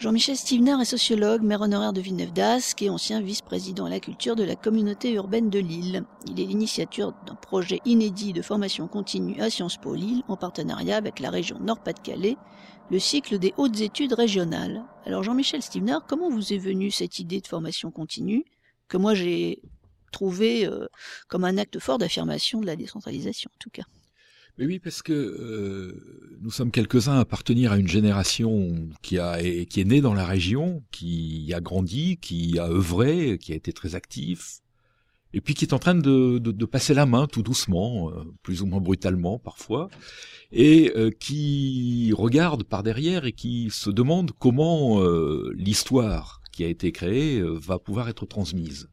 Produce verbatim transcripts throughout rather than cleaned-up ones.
Jean-Michel Stivner est sociologue, maire honoraire de Villeneuve-d'Ascq et ancien vice-président à la culture de la communauté urbaine de Lille. Il est l'initiateur d'un projet inédit de formation continue à Sciences Po Lille en partenariat avec la région Nord-Pas-de-Calais, le cycle des hautes études régionales. Alors Jean-Michel Stivner, comment vous est venue cette idée de formation continue que moi j'ai trouvé euh, comme un acte fort d'affirmation de la décentralisation en tout cas? Mais oui, parce que euh, nous sommes quelques-uns à appartenir à une génération qui a et qui est née dans la région, qui a grandi, qui a œuvré, qui a été très actif, et puis qui est en train de, de, de passer la main tout doucement, euh, plus ou moins brutalement parfois, et euh, qui regarde par derrière et qui se demande comment euh, l'histoire qui a été créée euh, va pouvoir être transmise.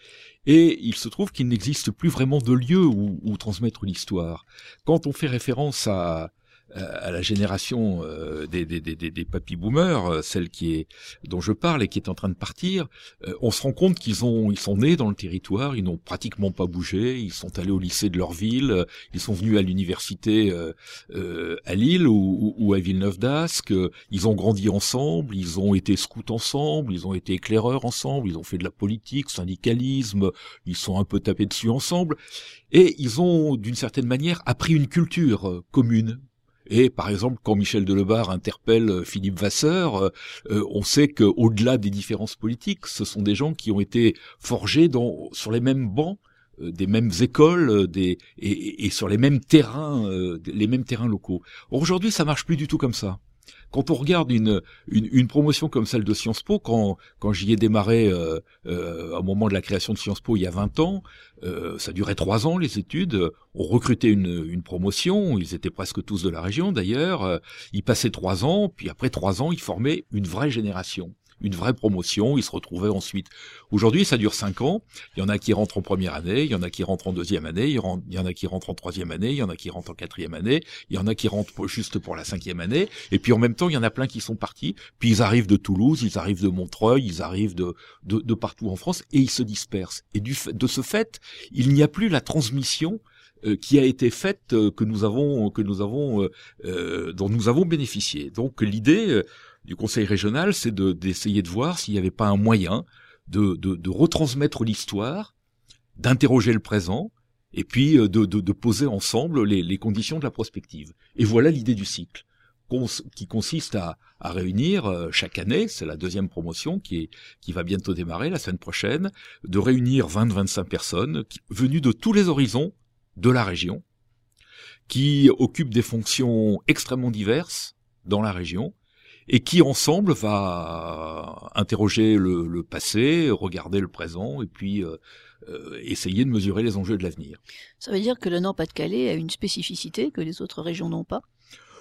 Et il se trouve qu'il n'existe plus vraiment de lieu où, où transmettre l'histoire. Quand on fait référence à, à la génération euh, des, des, des, des papy-boomers, celle qui est dont je parle et qui est en train de partir, euh, on se rend compte qu'ils ont ils sont nés dans le territoire, ils n'ont pratiquement pas bougé, ils sont allés au lycée de leur ville, ils sont venus à l'université euh, euh, à Lille ou, ou à Villeneuve-d'Ascq, ils ont grandi ensemble, ils ont été scouts ensemble, ils ont été éclaireurs ensemble, ils ont fait de la politique, syndicalisme, ils sont un peu tapés dessus ensemble, et ils ont d'une certaine manière appris une culture commune. Et par exemple, quand Michel Delebarre interpelle Philippe Vasseur, euh, on sait qu'au-delà des différences politiques, ce sont des gens qui ont été forgés dans, sur les mêmes bancs, euh, des mêmes écoles, euh, des, et, et sur les mêmes terrains, euh, les mêmes terrains locaux. Aujourd'hui, ça marche plus du tout comme ça. Quand on regarde une, une, une promotion comme celle de Sciences Po, quand, quand j'y ai démarré euh, euh, au moment de la création de Sciences Po il y a vingt ans, euh, ça durait trois ans les études, on recrutait une, une promotion, ils étaient presque tous de la région d'ailleurs, euh, ils passaient trois ans, puis après trois ans ils formaient une vraie génération. Une vraie promotion, ils se retrouvaient ensuite. Aujourd'hui, ça dure cinq ans. Il y en a qui rentrent en première année, il y en a qui rentrent en deuxième année, il y en a qui rentrent en troisième année, il y en a qui rentrent en quatrième année, il y en a qui rentrent juste pour la cinquième année. Et puis en même temps, il y en a plein qui sont partis. Puis ils arrivent de Toulouse, ils arrivent de Montreuil, ils arrivent de, de, de partout en France et ils se dispersent. Et du, de ce fait, il n'y a plus la transmission Euh, qui a été faite, euh, que nous avons, que nous avons, euh, euh, dont nous avons bénéficié. Donc l'idée euh, du Conseil régional, c'est de, d'essayer de voir s'il n'y avait pas un moyen de, de, de retransmettre l'histoire, d'interroger le présent, et puis euh, de, de, de poser ensemble les, les conditions de la prospective. Et voilà l'idée du cycle, cons- qui consiste à, à réunir euh, chaque année, c'est la deuxième promotion qui, est, qui va bientôt démarrer la semaine prochaine, de réunir vingt à vingt-cinq personnes qui, venues de tous les horizons de la région, qui occupent des fonctions extrêmement diverses dans la région, et qui ensemble va interroger le, le passé, regarder le présent, et puis euh, euh, essayer de mesurer les enjeux de l'avenir. Ça veut dire que le Nord-Pas-de-Calais a une spécificité que les autres régions n'ont pas?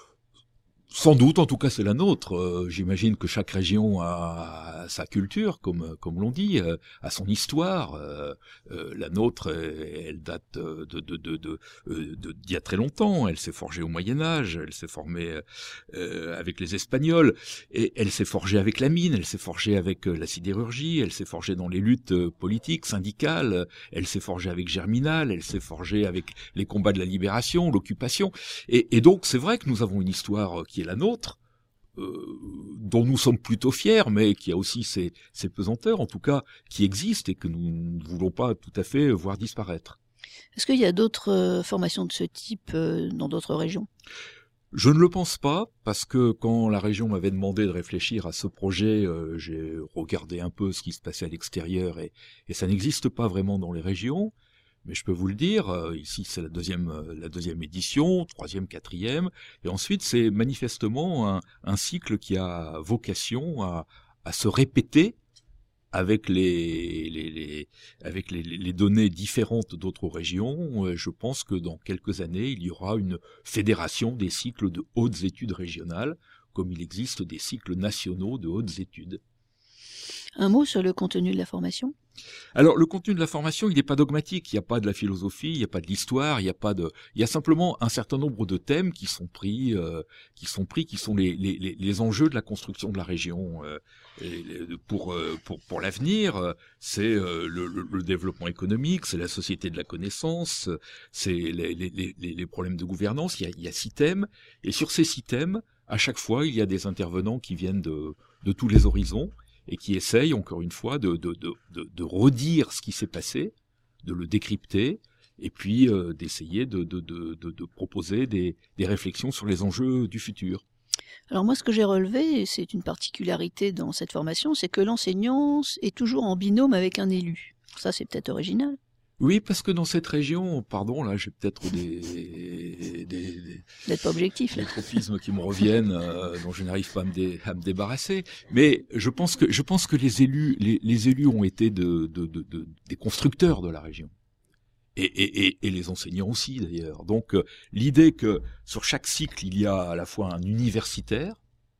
Sans doute, en tout cas c'est la nôtre. Euh, j'imagine que chaque région a sa culture, comme comme l'on dit, euh, a son histoire. Euh, euh, la nôtre, elle date de de de de, de, de d'il y a très longtemps. Elle s'est forgée au Moyen Âge, elle s'est formée euh, avec les Espagnols, et elle s'est forgée avec la mine, elle s'est forgée avec la sidérurgie, elle s'est forgée dans les luttes politiques, syndicales, elle s'est forgée avec Germinal, elle s'est forgée avec les combats de la libération, l'occupation. Et, et donc c'est vrai que nous avons une histoire qui est la nôtre, euh, dont nous sommes plutôt fiers, mais qui a aussi ses, ses pesanteurs, en tout cas, qui existent et que nous ne voulons pas tout à fait voir disparaître. Est-ce qu'il y a d'autres euh, formations de ce type euh, dans d'autres régions? Je ne le pense pas, parce que quand la région m'avait demandé de réfléchir à ce projet, euh, j'ai regardé un peu ce qui se passait à l'extérieur, et, et ça n'existe pas vraiment dans les régions. Mais je peux vous le dire, euh, ici c'est la deuxième, euh, la deuxième édition, troisième, quatrième, et ensuite c'est manifestement un, un cycle qui a vocation à, à se répéter avec les, les, les, avec les, les données différentes d'autres régions. Euh, je pense que dans quelques années, il y aura une fédération des cycles de hautes études régionales, comme il existe des cycles nationaux de hautes études. Un mot sur le contenu de la formation? Alors, le contenu de la formation, il n'est pas dogmatique. Il n'y a pas de la philosophie, il n'y a pas de l'histoire, il n'y a pas de, il y a simplement un certain nombre de thèmes qui sont pris, euh, qui sont pris, qui sont les, les, les enjeux de la construction de la région euh, et pour, pour, pour l'avenir. C'est euh, le, le, le développement économique, c'est la société de la connaissance, c'est les, les, les, les problèmes de gouvernance. Il y a, il y a six thèmes, et sur ces six thèmes, à chaque fois, il y a des intervenants qui viennent de de tous les horizons, et qui essayent, encore une fois, de, de, de, de, de redire ce qui s'est passé, de le décrypter, et puis euh, d'essayer de, de, de, de, de proposer des, des réflexions sur les enjeux du futur. Alors moi, ce que j'ai relevé, et c'est une particularité dans cette formation, c'est que l'enseignant est toujours en binôme avec un élu. Ça, c'est peut-être original. Oui, parce que dans cette région, pardon, là, j'ai peut-être des, des, des, D'être pas objectif, là. des tropismes qui me reviennent, euh, dont je n'arrive pas à me, dé, à me débarrasser. Mais je pense que, je pense que les élus, les, les élus ont été de, de, de, de, des constructeurs de la région. Et, et, et, et les enseignants aussi, d'ailleurs. Donc, euh, l'idée que sur chaque cycle, il y a à la fois un universitaire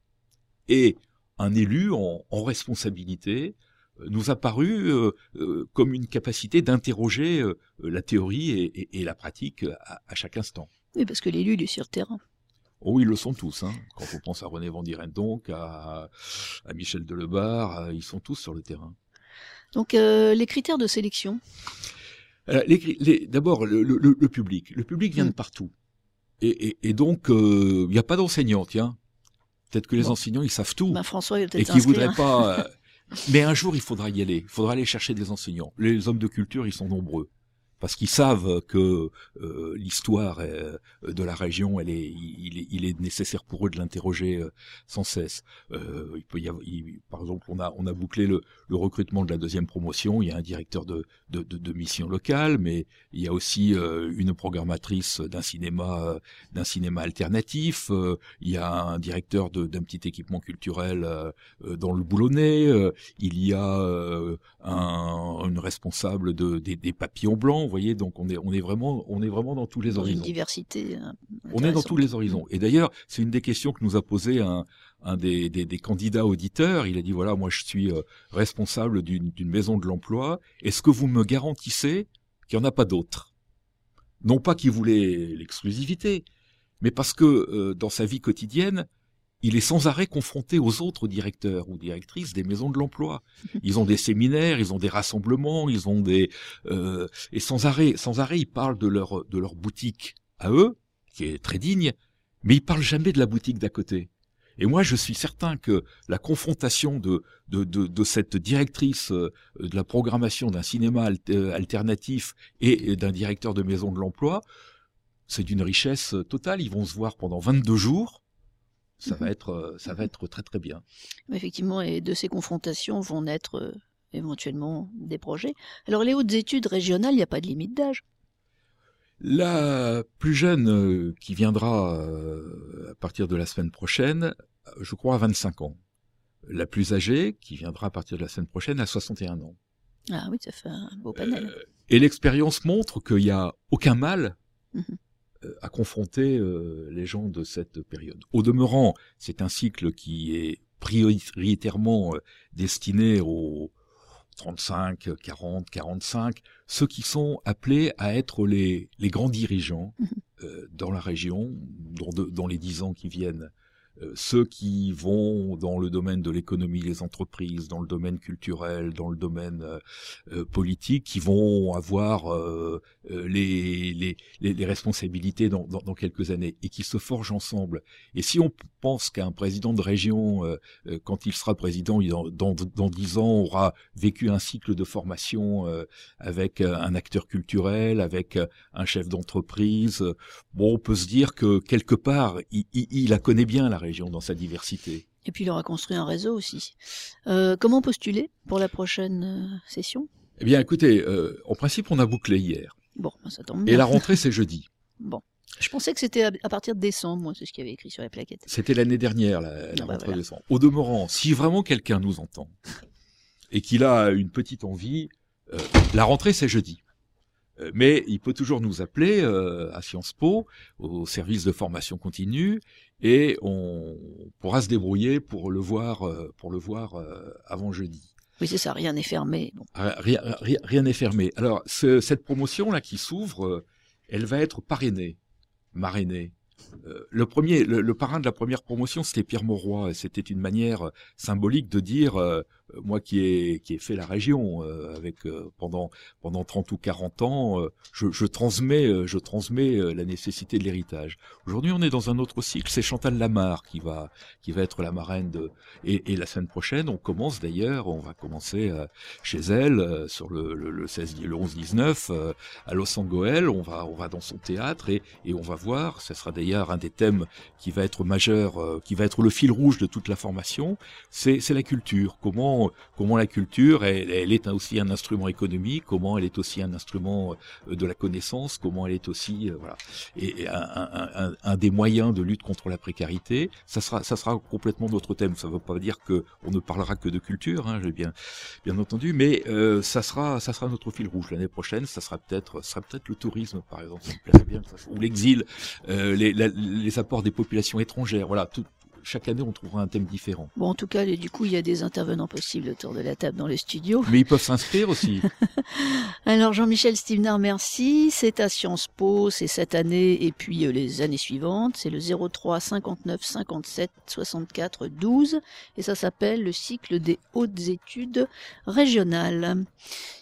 et un élu en, en responsabilité, nous a paru euh, euh, comme une capacité d'interroger euh, la théorie et, et, et la pratique à, à chaque instant. Oui, parce que l'élu, il est sur le terrain. Oh, ils le sont tous. Hein. Quand on pense à René Vandierendonck, à, à Michel Delebarre, à, ils sont tous sur le terrain. Donc, euh, les critères de sélection. Alors, les, les, d'abord, le, le, le public. Le public vient mmh. de partout. Et, et, et donc, il euh, n'y a pas d'enseignants, tiens. Peut-être que les bon. enseignants, ils savent tout. Ben, François, il et qu'ils voudraient pas... Euh, mais un jour, il faudra y aller. Il faudra aller chercher des enseignants. Les hommes de culture, ils sont nombreux. Parce qu'ils savent que euh, l'histoire euh, de la région, elle est, il, est, il est nécessaire pour eux de l'interroger euh, sans cesse. Euh, il peut y avoir, il, par exemple, on a, on a bouclé le, le recrutement de la deuxième promotion. Il y a un directeur de, de, de, de mission locale, mais il y a aussi euh, une programmatrice d'un cinéma, euh, d'un cinéma alternatif. Euh, il y a un directeur de, d'un petit équipement culturel euh, dans le Boulonnais. Euh, il y a euh, un, une responsable de, des, des papillons blancs. Vous voyez, donc on est, on est vraiment, on est vraiment dans tous les dans horizons. Une diversité. On est dans tous les horizons. Et d'ailleurs, c'est une des questions que nous a posé un, un des, des, des candidats auditeurs. Il a dit voilà, moi je suis euh, responsable d'une, d'une maison de l'emploi. Est-ce que vous me garantissez qu'il n'y en a pas d'autres? Non pas qu'il voulait l'exclusivité, mais parce que euh, dans sa vie quotidienne, il est sans arrêt confronté aux autres directeurs ou directrices des maisons de l'emploi. Ils ont des séminaires, ils ont des rassemblements, ils ont des euh, et sans arrêt, sans arrêt, ils parlent de leur de leur boutique à eux, qui est très digne, mais ils parlent jamais de la boutique d'à côté. Et moi, je suis certain que la confrontation de de de, de cette directrice de la programmation d'un cinéma alternatif et d'un directeur de maison de l'emploi, c'est d'une richesse totale. Ils vont se voir pendant vingt-deux jours. Ça va être, ça va être très très bien. Effectivement, et de ces confrontations vont naître euh, éventuellement des projets. Alors les hautes études régionales, il n'y a pas de limite d'âge. La plus jeune euh, qui viendra euh, à partir de la semaine prochaine, je crois à vingt-cinq ans. La plus âgée qui viendra à partir de la semaine prochaine à soixante et un ans. Ah oui, ça fait un beau panel. Euh, et l'expérience montre qu'il n'y a aucun mal mm-hmm. à confronter euh, les gens de cette période. Au demeurant, c'est un cycle qui est prioritairement euh, destiné aux trente-cinq, quarante, quarante-cinq, ceux qui sont appelés à être les, les grands dirigeants euh, dans la région, dans, de, dans les dix ans qui viennent. Euh, ceux qui vont dans le domaine de l'économie, les entreprises, dans le domaine culturel, dans le domaine euh, politique, qui vont avoir euh, les, les, les, les responsabilités dans, dans, dans quelques années et qui se forgent ensemble. Et si on pense qu'un président de région, euh, quand il sera président, dans, dans, dans dix ans, aura vécu un cycle de formation euh, avec un acteur culturel, avec un chef d'entreprise, bon, on peut se dire que quelque part, il, il, il la connaît bien, la région, dans sa diversité. Et puis il aura construit un réseau aussi. Euh, comment postuler pour la prochaine euh, session? Eh bien, écoutez, euh, en principe, on a bouclé hier. Bon, ça tombe bien. Et la rentrée, c'est jeudi. Bon. Je pensais que c'était à partir de décembre, moi, c'est ce qu'il y avait écrit sur les plaquettes. C'était l'année dernière, la, la ah bah rentrée voilà. de décembre. Au demeurant, si vraiment quelqu'un nous entend et qu'il a une petite envie, euh, la rentrée, c'est jeudi. Mais il peut toujours nous appeler euh, à Sciences Po, au service de formation continue, et on pourra se débrouiller pour le voir, euh, pour le voir euh, avant jeudi. Oui, c'est ça, rien n'est fermé. Bon. Rien, rien, rien n'est fermé. Alors, ce, cette promotion-là qui s'ouvre, euh, elle va être parrainée, marrainée. Euh, le premier, le, le parrain de la première promotion, c'était Pierre Mauroy, et c'était une manière symbolique de dire euh, moi qui ai qui ai fait la région euh, avec euh, pendant pendant trente ou quarante ans, euh, je, je transmets euh, je transmets euh, la nécessité de l'héritage. Aujourd'hui, on est dans un autre cycle, c'est Chantal Lamarre qui va qui va être la marraine de et, et la semaine prochaine, on commence d'ailleurs, on va commencer euh, chez elle euh, sur le le, le seize le onze dix-neuf euh, à Los Angeles, on va on va dans son théâtre et et on va voir, ce sera d'ailleurs un des thèmes qui va être majeur, euh, qui va être le fil rouge de toute la formation, c'est c'est la culture. Comment comment la culture, elle, elle est aussi un instrument économique, comment elle est aussi un instrument de la connaissance, comment elle est aussi, euh, voilà, et, et un, un, un, un des moyens de lutte contre la précarité. Ça sera, ça sera complètement notre thème. Ça ne veut pas dire que on ne parlera que de culture, hein, j'ai bien, bien entendu, mais euh, ça sera, ça sera notre fil rouge. L'année prochaine, ça sera peut-être, ça sera peut-être le tourisme, par exemple, ça me plairait bien, ou l'exil, euh, les, la, les apports des populations étrangères. Voilà, tout. Chaque année, on trouvera un thème différent. Bon, en tout cas, du coup, il y a des intervenants possibles autour de la table dans le studio. Mais ils peuvent s'inscrire aussi. Alors, Jean-Michel Stevenard, merci. C'est à Sciences Po, c'est cette année et puis euh, les années suivantes. C'est le zéro trois cinquante-neuf cinquante-sept soixante-quatre douze et ça s'appelle le cycle des hautes études régionales.